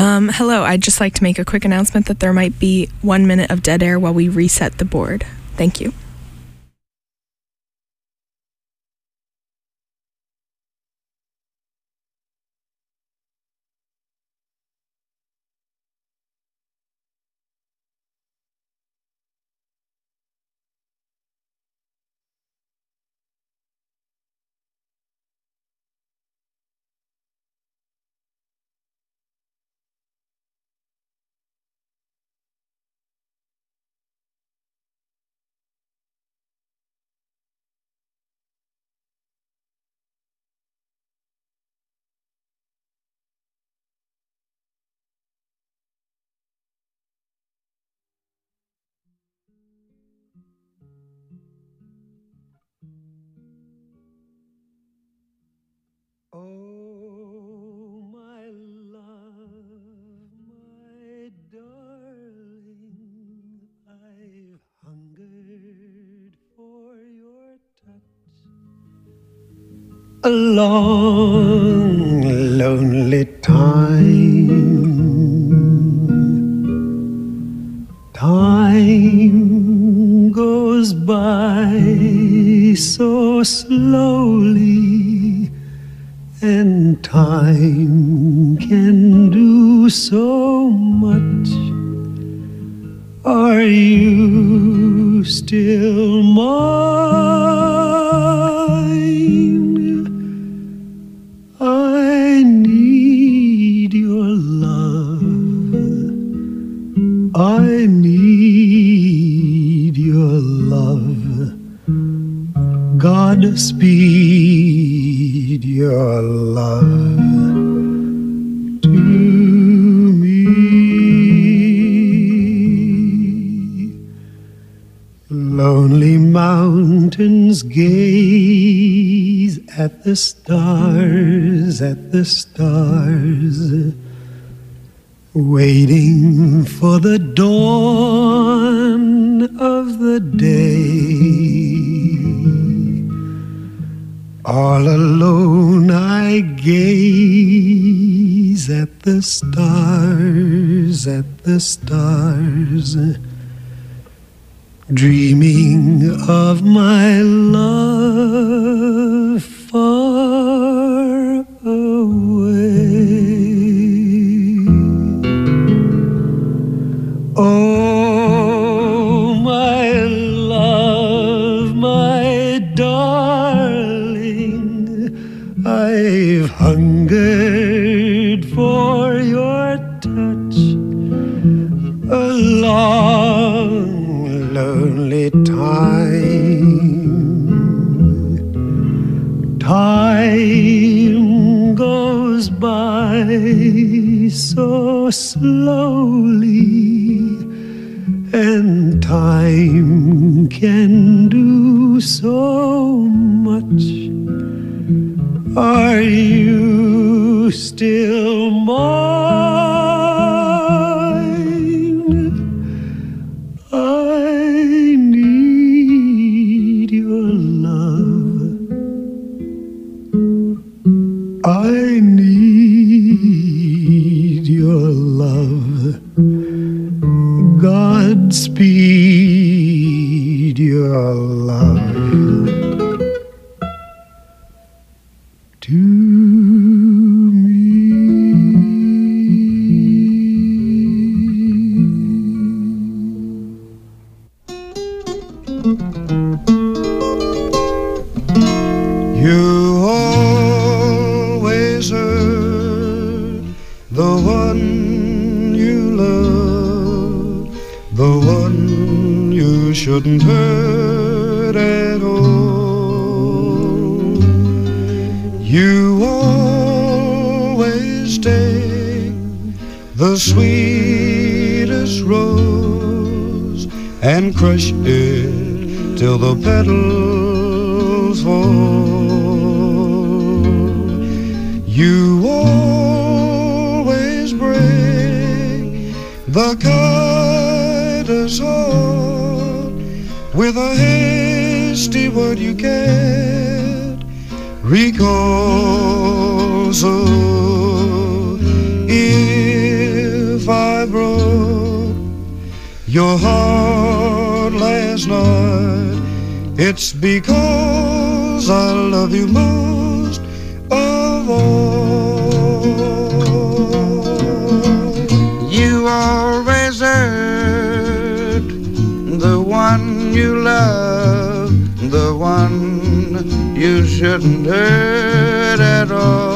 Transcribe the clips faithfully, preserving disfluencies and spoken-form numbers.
Um, hello, I'd just like to make a quick announcement that there might be one minute of dead air while we reset the board. Thank you. Oh, my love, my darling, I've hungered for your touch. A long, lonely time. Time goes by so slowly, and time can do so much. Are you still mine? I need your love. I need your love. Godspeed your love to me. Lonely mountains gaze at the stars, at the stars, waiting for the dawn of the day. All alone I gaze at the stars, at the stars, dreaming of my love far away. Oh, my love, my darling, I've hungered for your touch. A long, lonely time. Time goes by so slowly, and time can do so much. Are you still mine? I need your love. I need your love. Godspeed your love to me. You always hurt the one you love, the one you shouldn't hurt at all. You always take the sweetest rose and crush it till the petals fall. You always break the kindest heart with a hasty word you can't recall. So if your heart last night, it's because I love you most of all. You always hurt the one you love, the one you shouldn't hurt at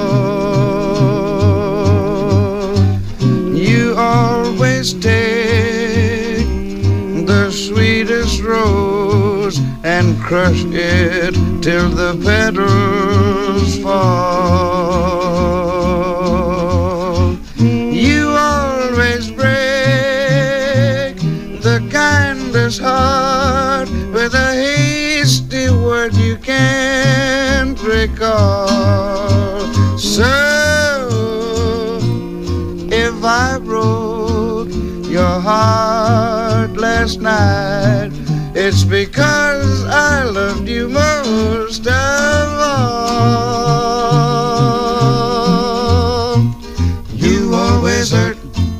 all. You always take the sweetest rose and crush it till the petals fall. You always break the kindest heart with a hasty word you can't recall. So if I broke your heart last night, it's because I loved you most of all. You always hurt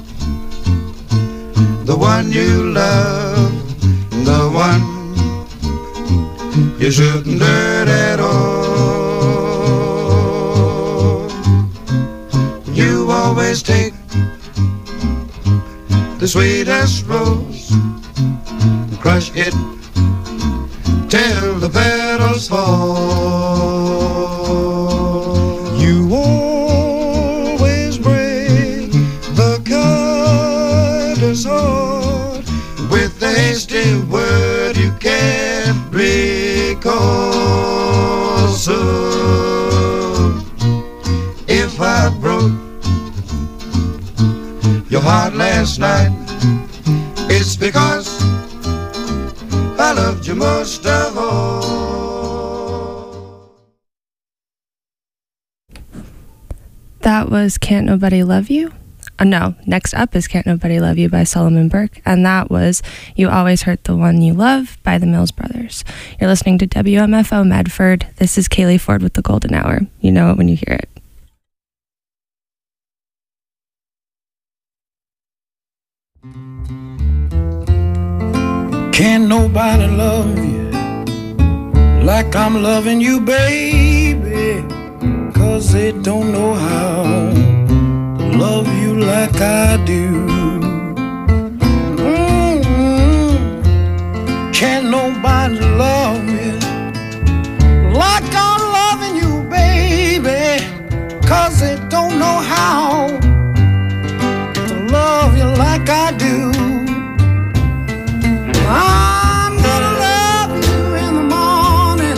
the one you love, the one you shouldn't hurt at all. You always take the sweetest rose, crush it till the petals fall. You always break the kindest heart with the hasty word you can't recall. So if I broke your heart last night, it's because I loved you most of all. That was Can't Nobody Love You? Uh, no, next up is Can't Nobody Love You by Solomon Burke, and that was You Always Hurt the One You Love by the Mills Brothers. You're listening to W M F O Medford. This is Kaylee Ford with the Golden Hour. You know it when you hear it. Can't nobody love you like I'm loving you, baby, 'cause they don't know how to love you like I do. Mm-hmm. Can't nobody love you like I'm loving you, baby, 'cause they don't know how to love you like I do. I'm gonna love you in the morning,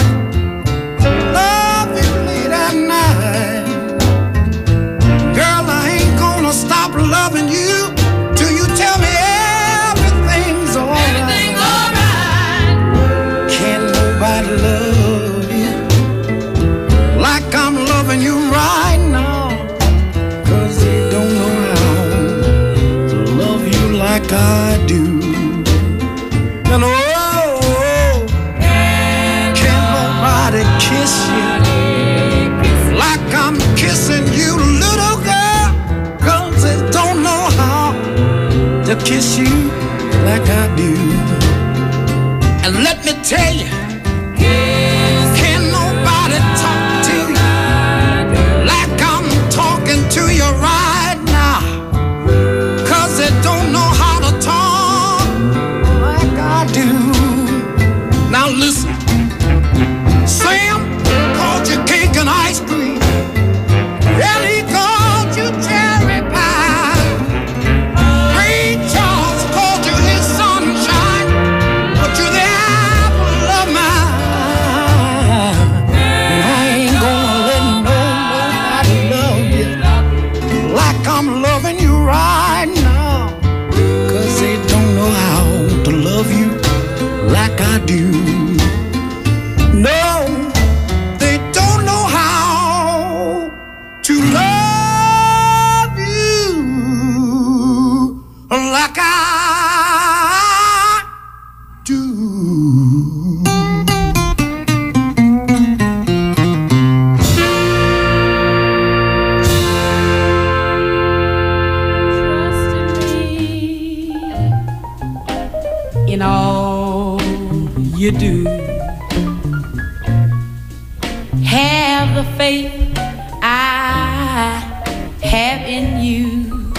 love you late at night. Girl, I ain't gonna stop loving you till you tell me everything's alright. Everything's alright. Can't nobody love you like I'm loving you right now, 'cause they don't know how to love you like I do. And oh, oh, can't nobody kiss you like I'm kissing you, little girl, 'cause they don't know how to kiss you like I do. And let me tell you, can't nobody talk to you like I'm talking to you right now, 'cause they don't know how to talk like I do. Now listen, Sam called you cake and ice cream, and he called you cherry pie. Ray Charles called you his sunshine, but you're the apple of my in all you do. Have the faith I have in you.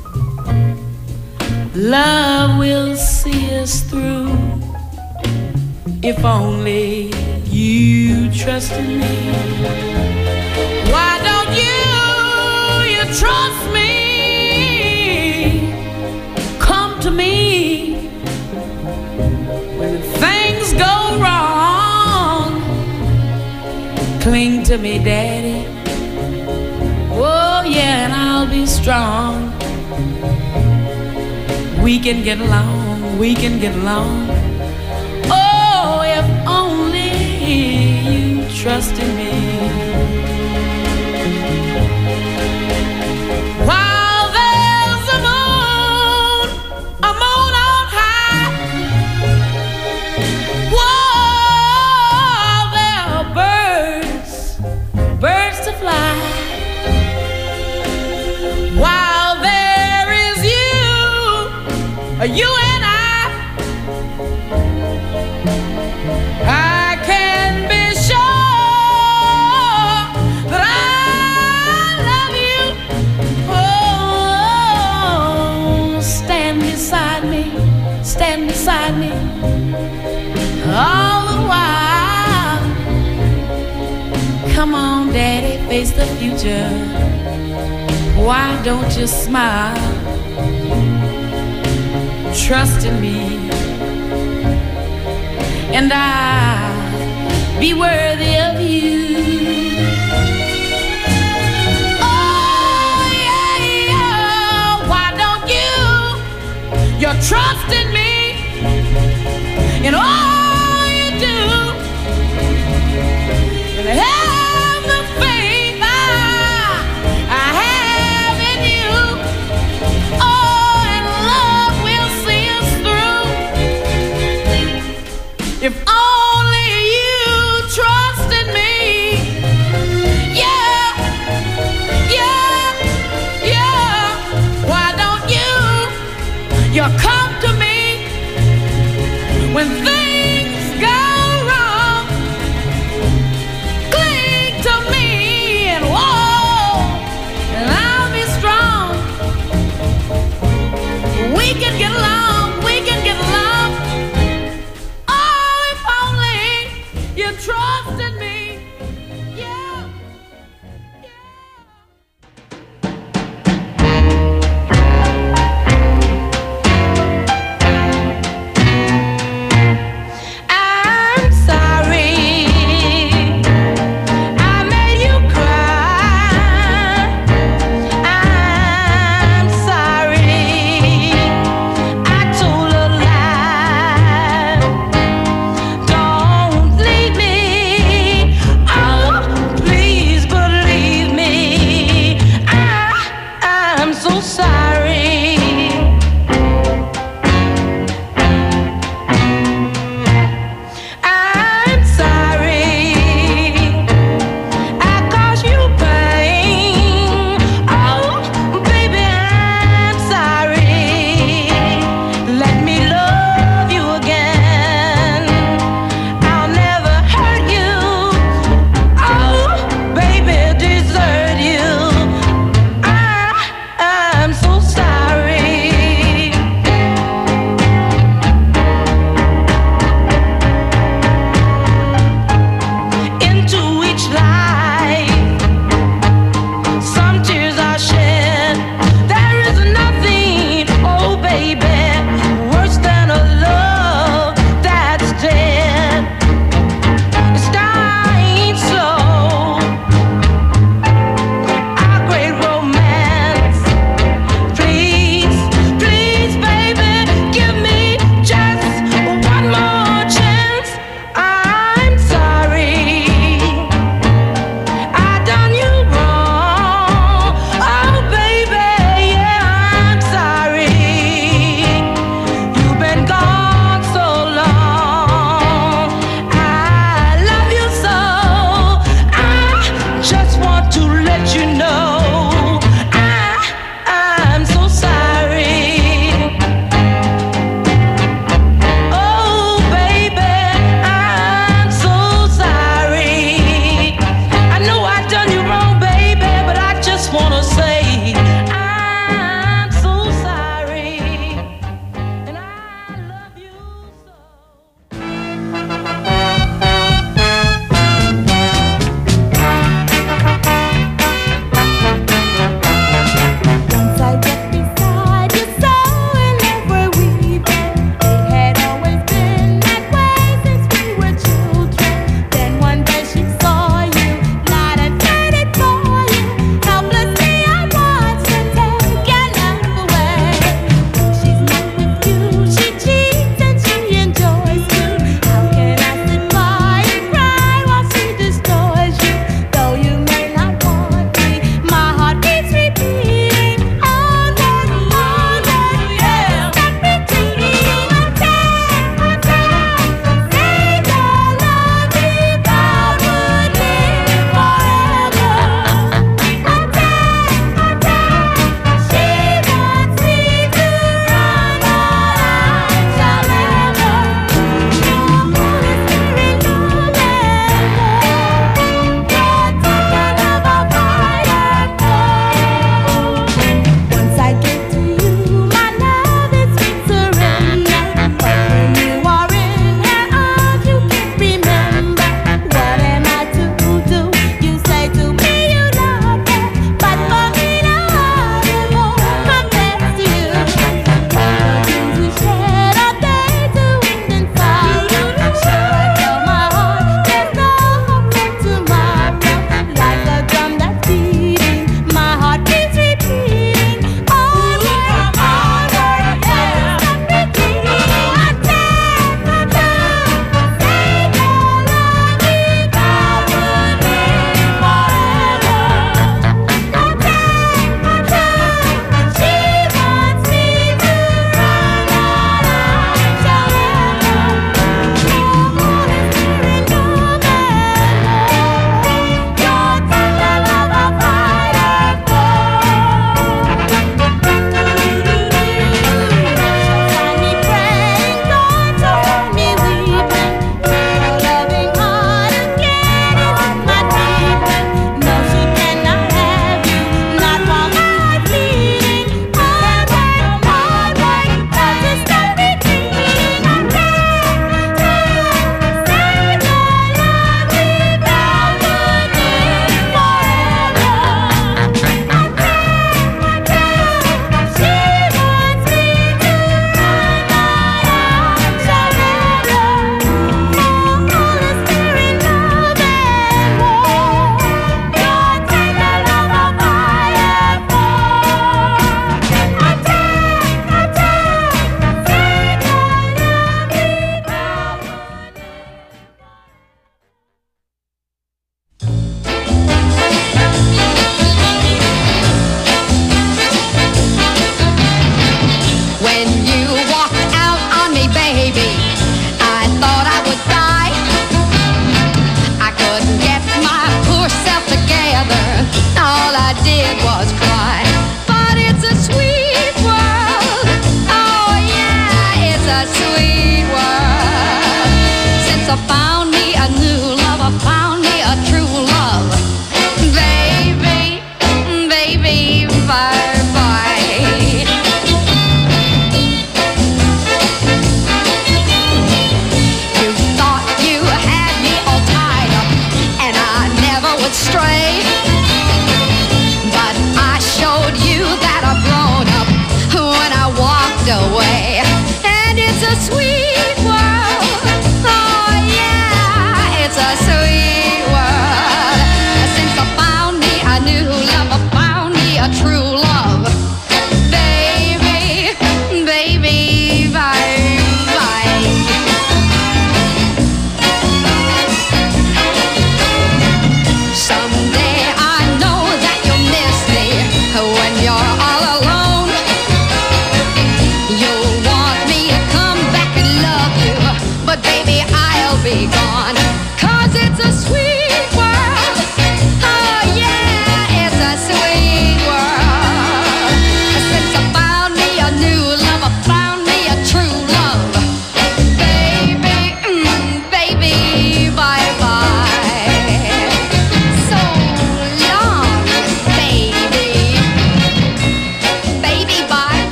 Love will see us through if only you trust in me. Why don't you, you trust me? Come to me when things go wrong. Cling to me, Daddy. Oh yeah, and I'll be strong. We can get along, we can get along. Oh, if only you trust in me. While there's a moon, a moon on high, while there are birds, birds to fly, while there is you, you and I, I can be sure that I love you. Oh, stand beside me, stand beside me all the while. Come on, Daddy, face the future. Why don't you smile? Trust in me, and I'll be worthy of you. Oh yeah, yeah. Why don't you, you trust in me in all you do, and have the faith I, I have in you. Oh, and love will see us through if only you trust in me. Yeah, yeah, yeah. Why don't you, you come to me when things go wrong. Cling to me and whoa, and I'll be strong. We can get along, we can get along. Oh, if only you trust in me. Yeah, yeah.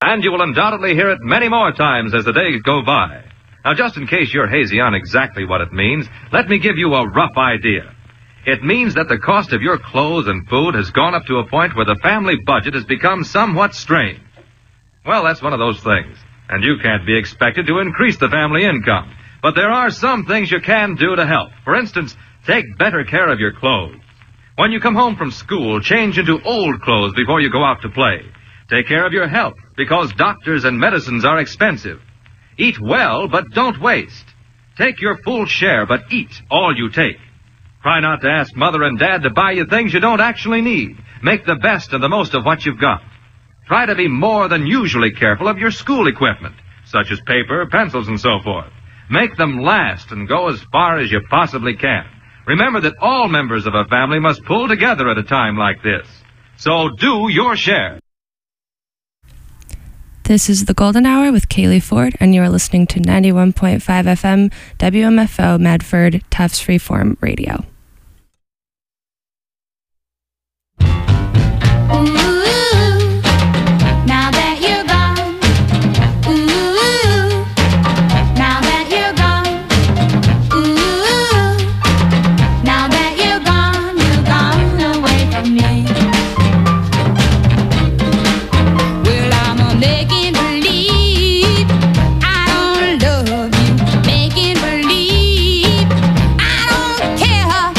And you will undoubtedly hear it many more times as the days go by. Now, just in case you're hazy on exactly what it means, let me give you a rough idea. It means that the cost of your clothes and food has gone up to a point where the family budget has become somewhat strained. Well, that's one of those things, and you can't be expected to increase the family income. But there are some things you can do to help. For instance, take better care of your clothes. When you come home from school, change into old clothes before you go out to play. Take care of your health, because doctors and medicines are expensive. Eat well, but don't waste. Take your full share, but eat all you take. Try not to ask Mother and Dad to buy you things you don't actually need. Make the best and the most of what you've got. Try to be more than usually careful of your school equipment, such as paper, pencils, and so forth. Make them last and go as far as you possibly can. Remember that all members of a family must pull together at a time like this. So do your share. This is The Golden Hour with Kaylee Ford, and you are listening to ninety-one point five F M W M F O Medford Tufts Freeform Radio. Care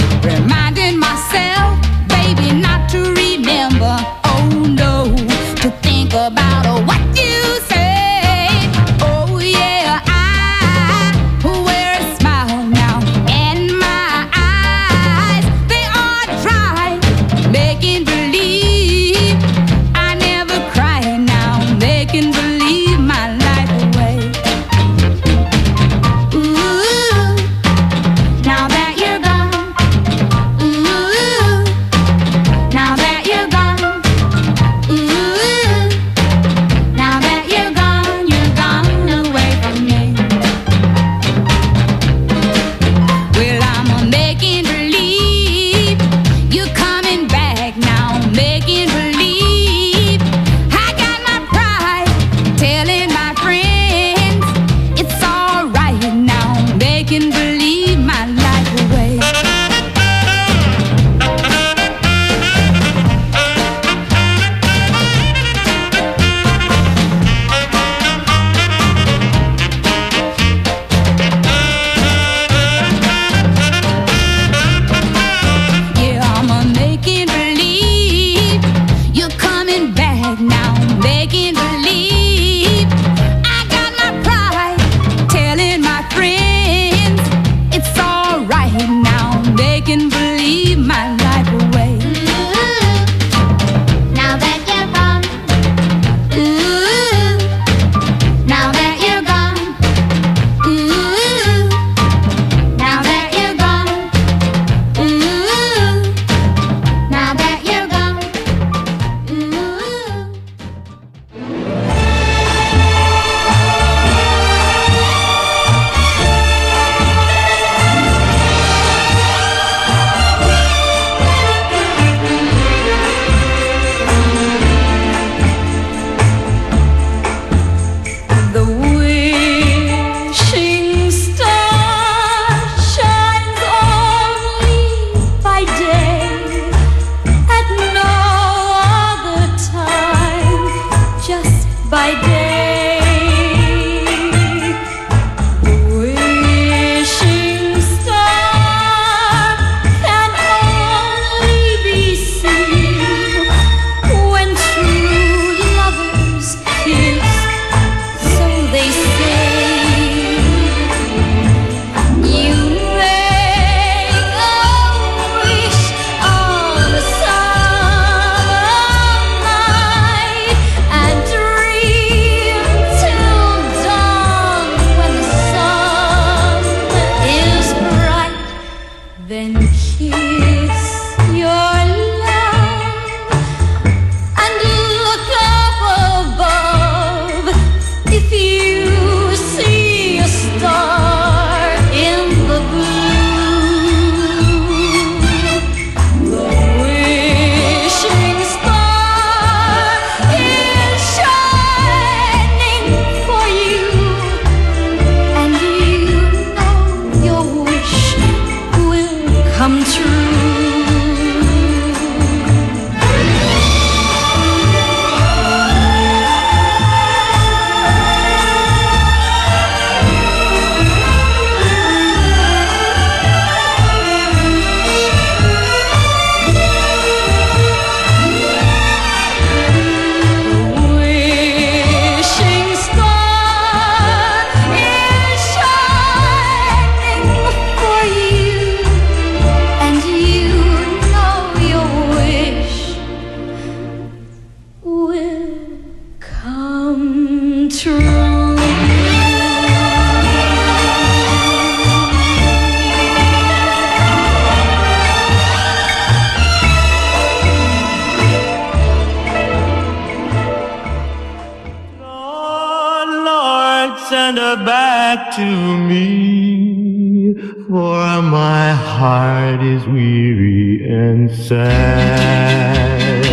send her back to me, for my heart is weary and sad.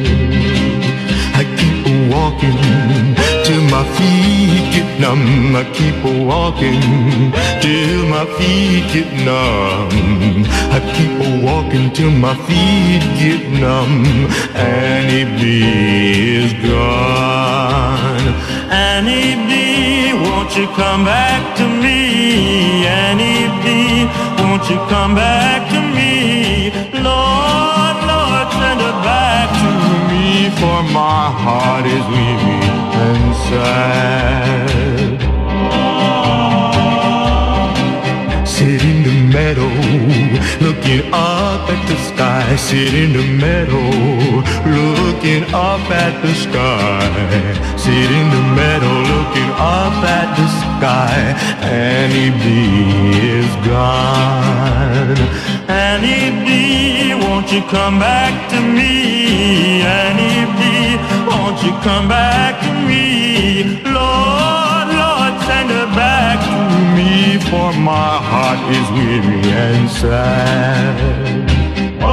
I keep walking till my feet get numb. I keep walking till my feet get numb. I keep walking till my feet get numb. Annie B is gone. Annie B, won't you come back to me? Annie B, won't you come back to me? Lord, Lord, send her back to me, for my heart is weary and sad. Sit in the meadow, looking up at the sky. Sit in the meadow, looking up at the sky. Sit in the meadow, looking up at the sky. Annie B is gone. Annie B, won't you come back to me? Annie B, won't you come back to me? Lord, Lord, send her back to me, for my heart is weary and sad. Oh,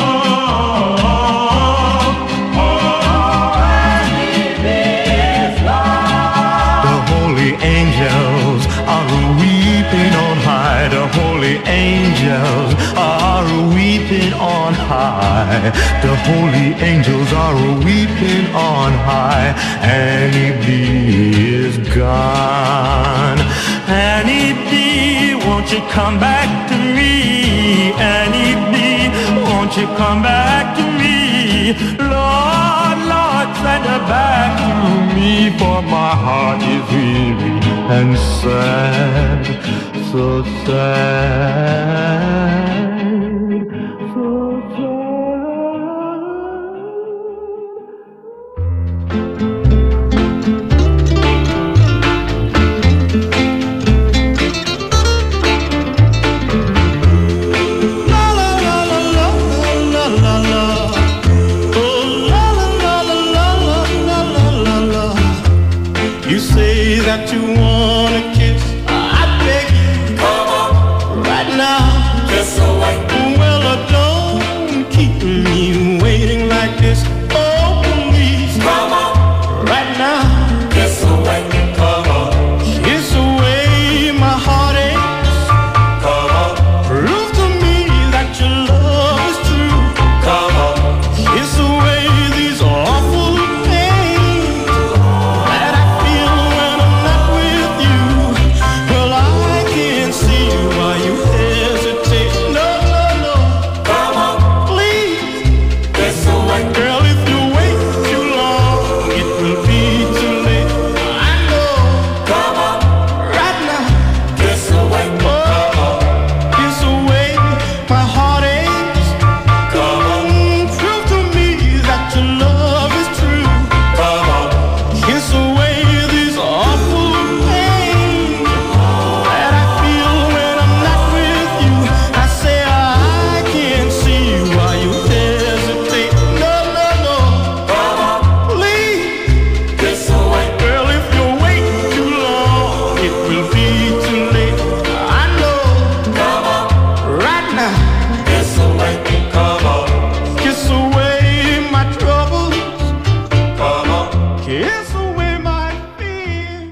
oh, oh, Annie B is gone. The holy angels are weeping on high. The holy angels are weeping on high. The holy angels are weeping on high. Annie B is gone. Annie B, won't you come back to me? Annie B, won't you come back to me? Lord, Lord, send her back to me, for my heart is weary and sad, so sad, so that you wanna kiss, I beg you, come on, right now, just so I can. Well, uh, don't keep me waiting like this. Oh, please, come on, right now, just so I can. Come on, kiss away my heartaches. Come on, prove to me that your love is true. Come on, kiss away these awful pains that I feel when I'm not with you. Well, I can't see why you hesitate. No, no, no. Come on, please. Kiss away. Girl, if you wait too long, it will be too late. I know. Come on, right now. Kiss away. Oh, kiss away my heartaches. Come on, prove to me that your love is true. Come on, kiss away these awful pains that I feel when I'm not with you. I say I can't see why you hesitate. No, no, no. Come on, please. Kiss away. Girl, if you wait too long, it will be too late. I know. Come on, right now. Kiss away. Come on, kiss away my troubles. Come on, kiss away my fears.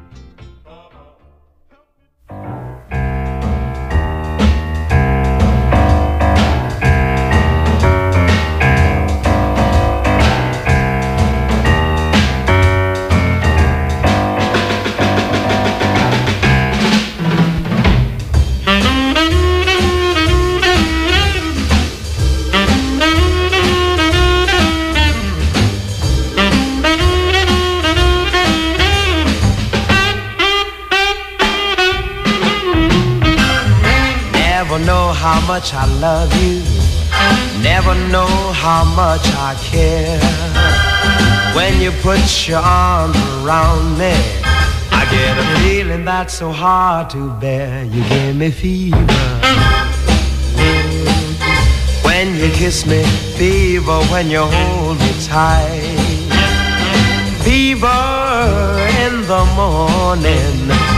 Never know how much I love you. Never know how much I care. When you put your arms around me, I get a feeling that's so hard to bear. You give me fever when you kiss me, fever when you hold me tight, fever in the morning,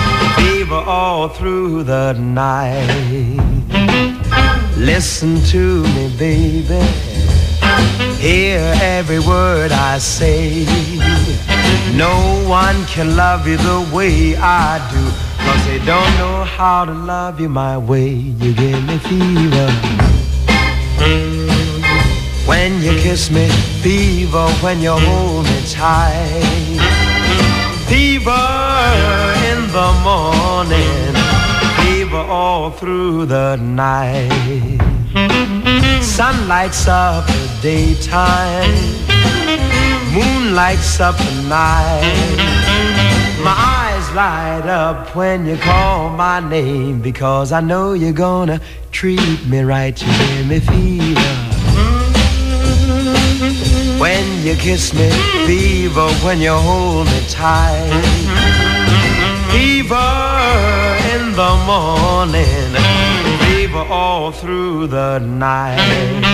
fever all through the night. Listen to me, baby, hear every word I say. No one can love you the way I do, 'cause they don't know how to love you my way. You give me fever when you kiss me, fever when you hold me tight, fever in the morning, fever all through the night. Sun lights up the daytime, moon lights up the night. My eyes light up when you call my name, because I know you're gonna treat me right. You give me fever when you kiss me, fever when you hold me tight, fever in the morning, fever all through the night.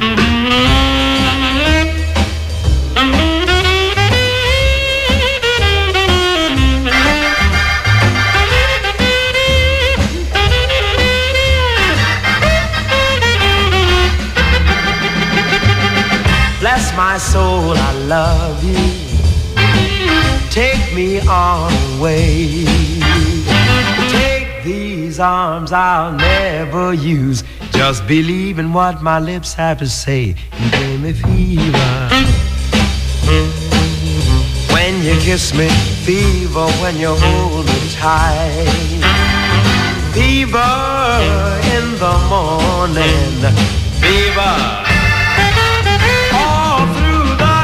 Bless my soul, I love you. Take me on away. Take these arms I'll never use. Just believe in what my lips have to say. You give me fever when you kiss me, fever when you hold me tight, fever in the morning, fever all through the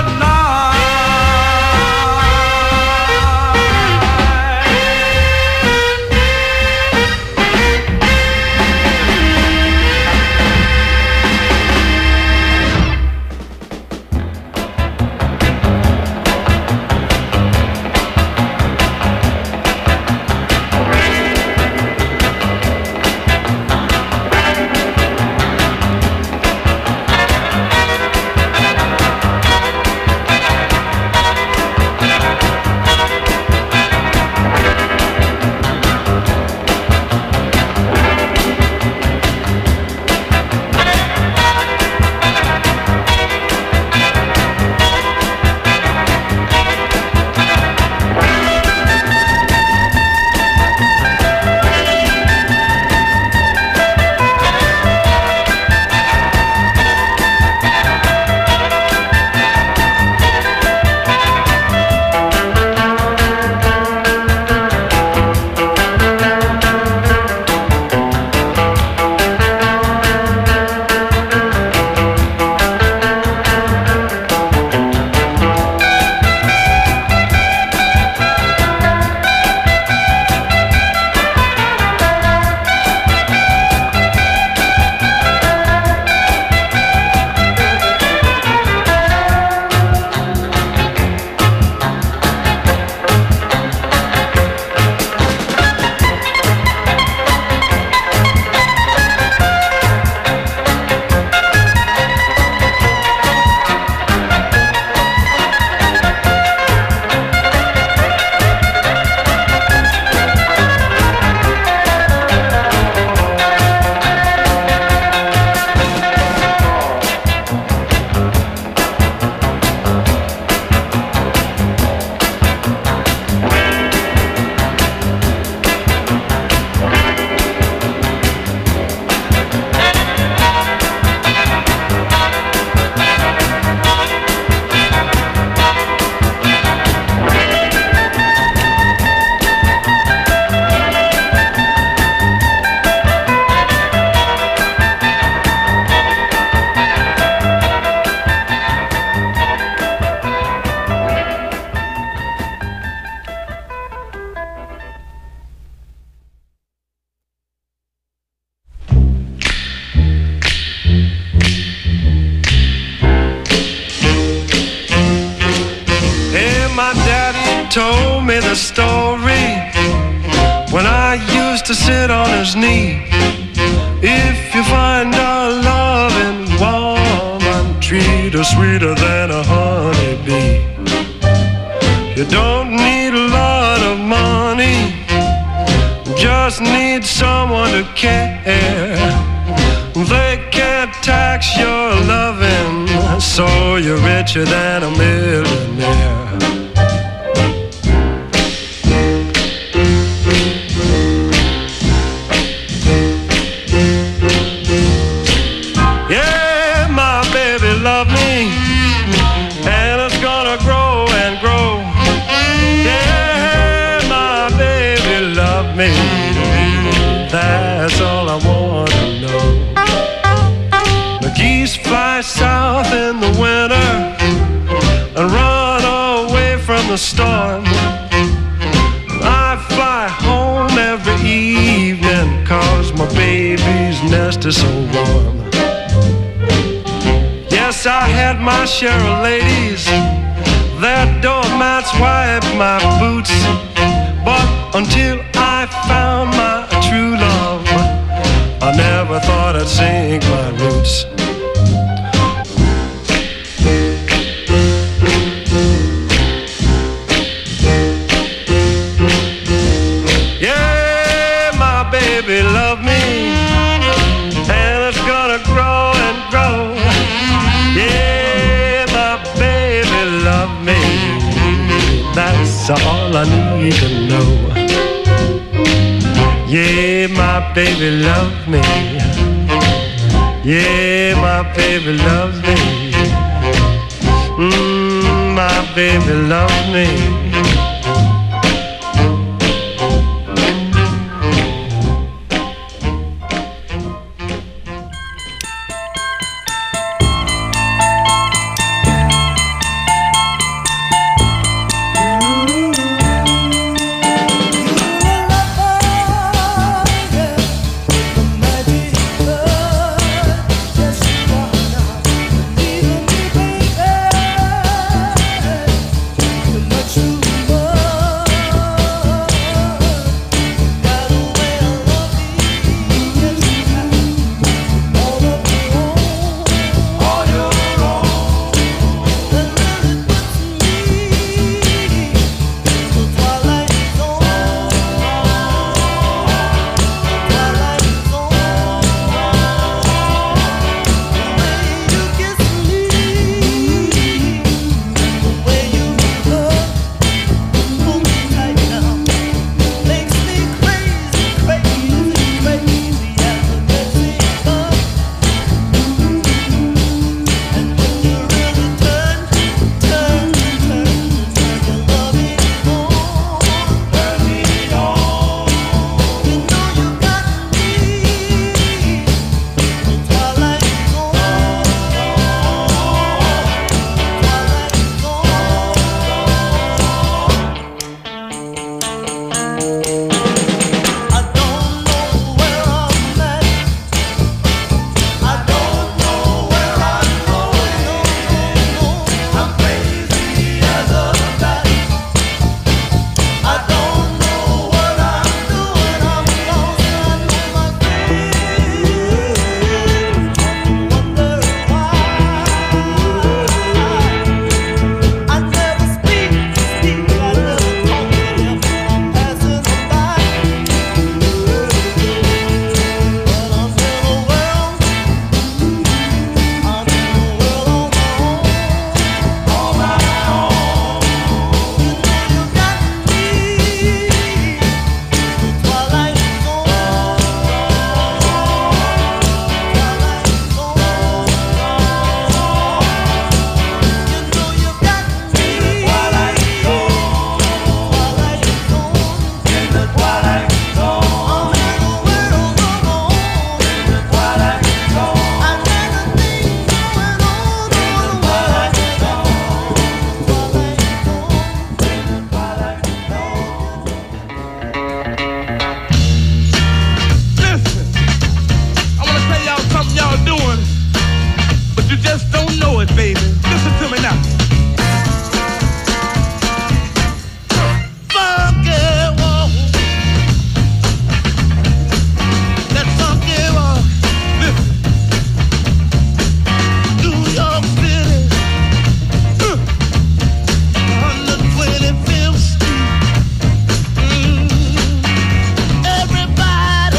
told me the story when I used to sit on his knee. If you find a loving woman, treat her sweeter than a honeybee. You don't need a lot of money, just need someone to care. They can't tax your loving, so you're richer than a millionaire. Yeah, my baby love me, and it's gonna grow and grow. Yeah, my baby love me, that's all I want to know. The geese fly south in the winter and run away from the storm. I fly home every evening 'cause my baby's nest is so warm. Yes, I had my share of ladies, their doormats wiped my boots. But until I found my true love, I never thought I'd sink my roots. Yeah, my baby love me, and it's gonna grow and grow. Yeah, my baby love me, that's all I need to know. Yeah, my baby loves me. Yeah, my baby loves me. Mm, my baby loves me. Everybody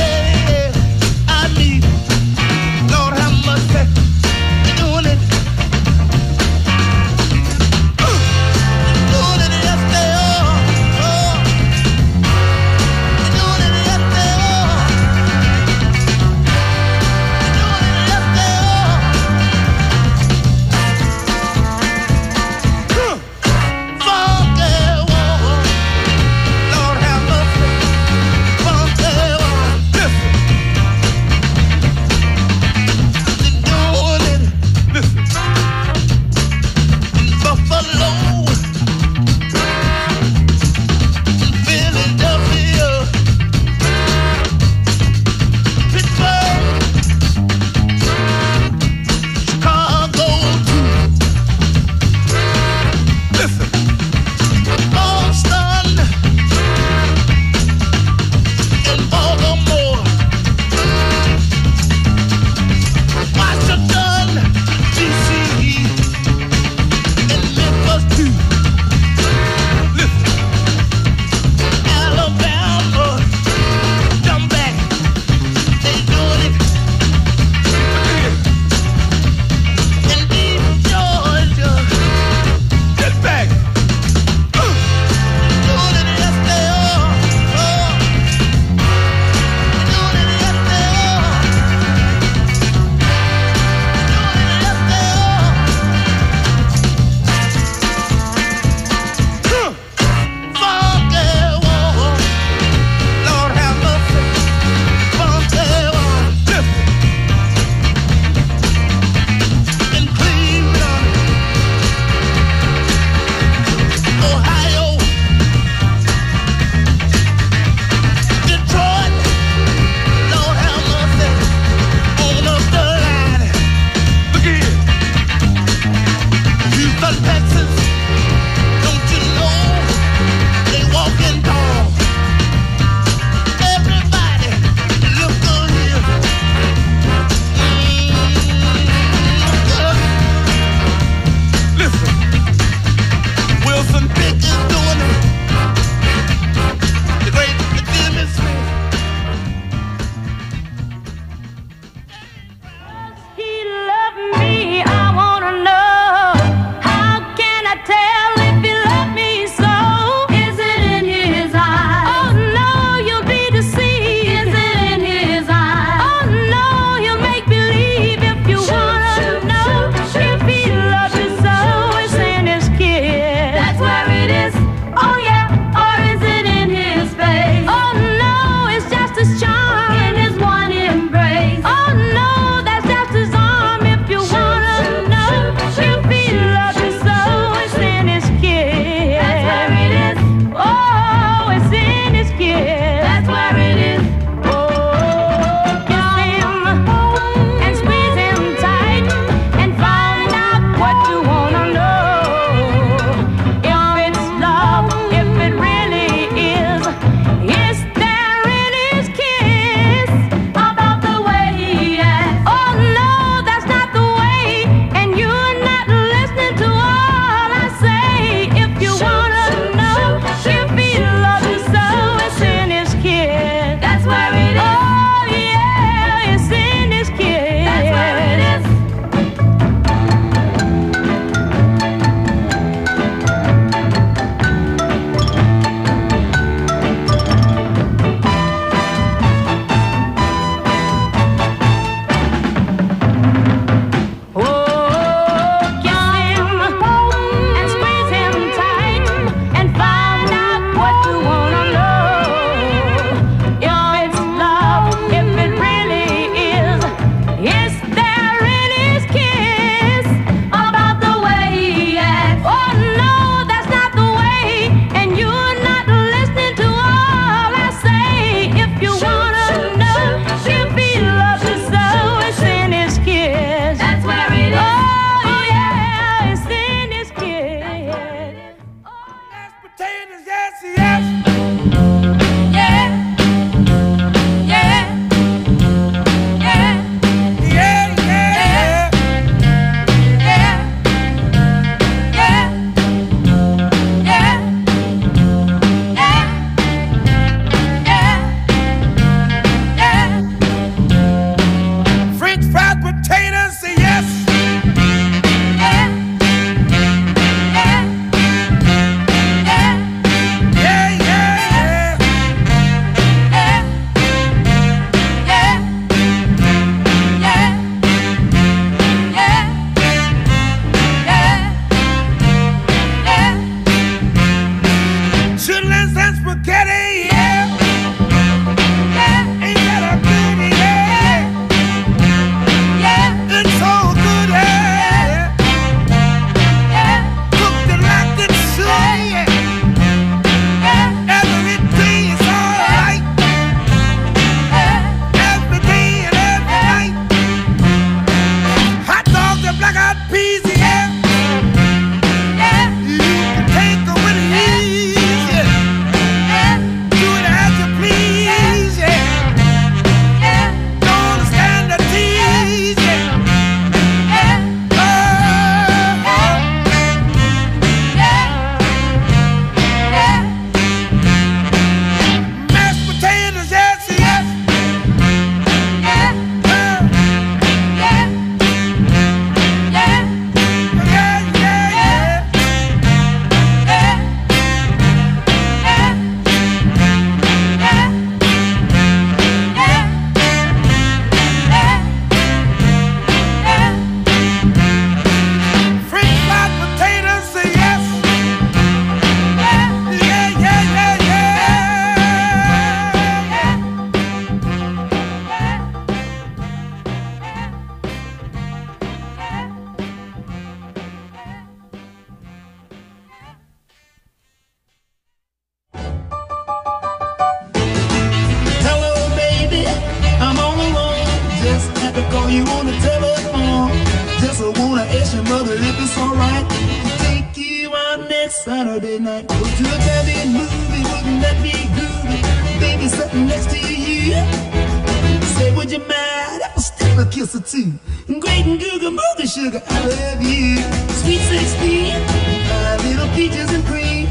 mother, if it's alright, take you out next Saturday night. Go to a drive-in movie, wouldn't that be groovy? Baby sitting next to you. Say, would you mind if I stick a kiss or two? Great and googa mooga sugar, I love you. Sweet sixteen, my little peaches and cream.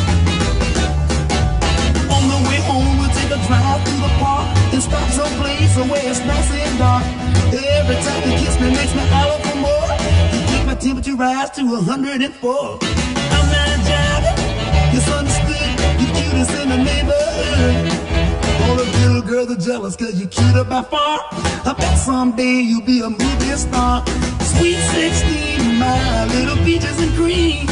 On the way home, we'll take a drive through the park and stop someplace where it's nice and dark. Every time you kiss me makes me holler for more. You make my temperature rise to a hundred and four. I'm not jiving, it's understood. You're cutest in the neighborhood. All the little girls are jealous cause you're cuter by far. I bet someday you'll be a movie star. Sweet sixteen, my little peaches and cream.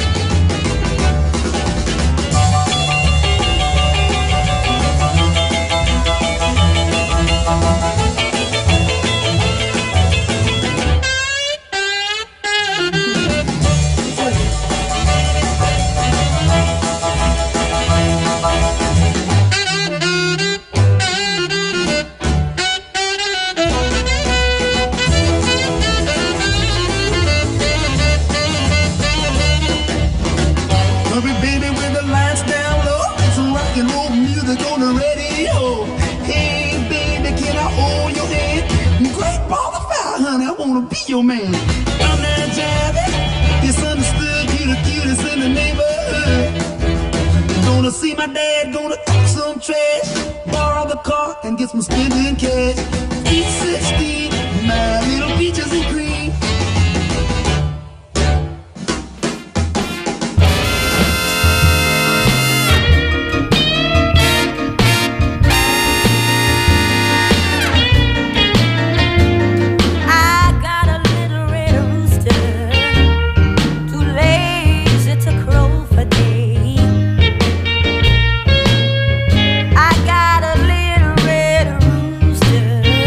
Your man, I'm not jiving. It's understood, you the cutest in the neighborhood. Gonna see my dad, gonna talk some trash, borrow the car and get some spending cash. eight sixteen, my little peaches and cream. I got a little red rooster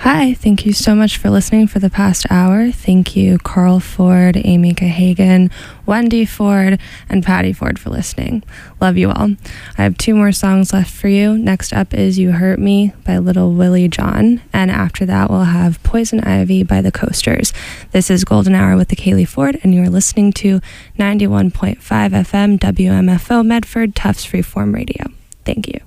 Hi, thank you so much for listening for the past hour. Thank you, Carl Ford, Amy Cahagan, Wendy Ford, and Patty Ford for listening. Love you all. I have two more songs left for you. Next up is You Hurt Me by Little Willie John, and after that we'll have Poison Ivy by The Coasters. This is Golden Hour with the Kaylee Ford, and you are listening to ninety-one point five F M W M F O Medford, Tufts Freeform Radio. Thank you.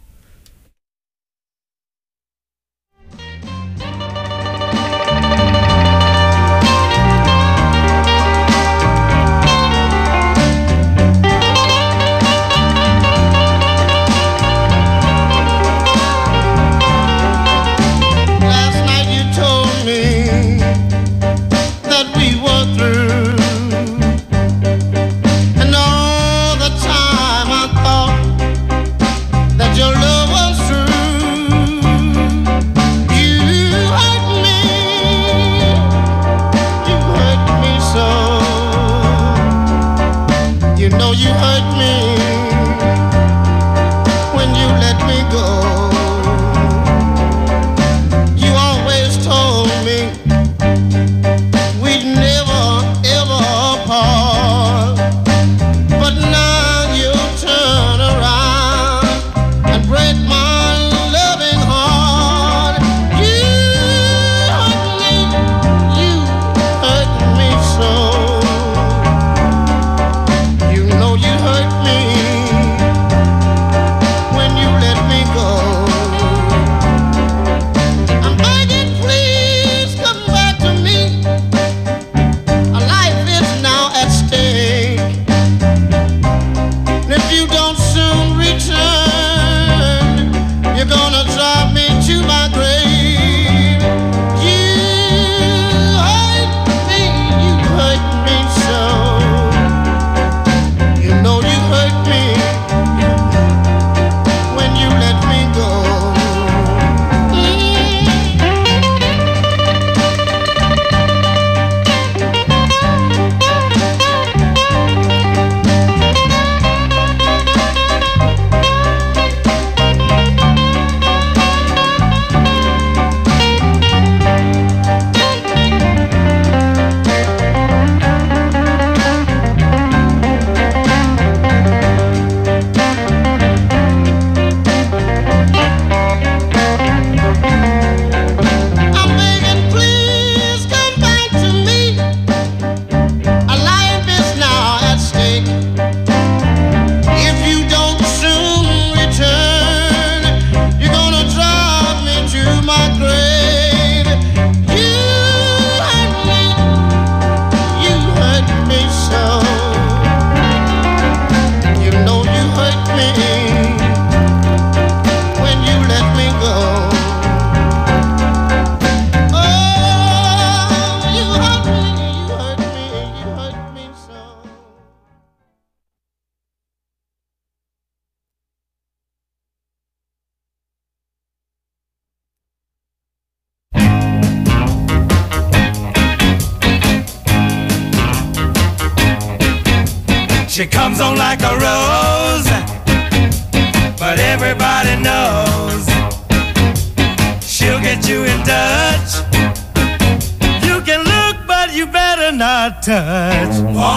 She comes on like a rose, but everybody knows she'll get you in touch. You can look, but you better not touch.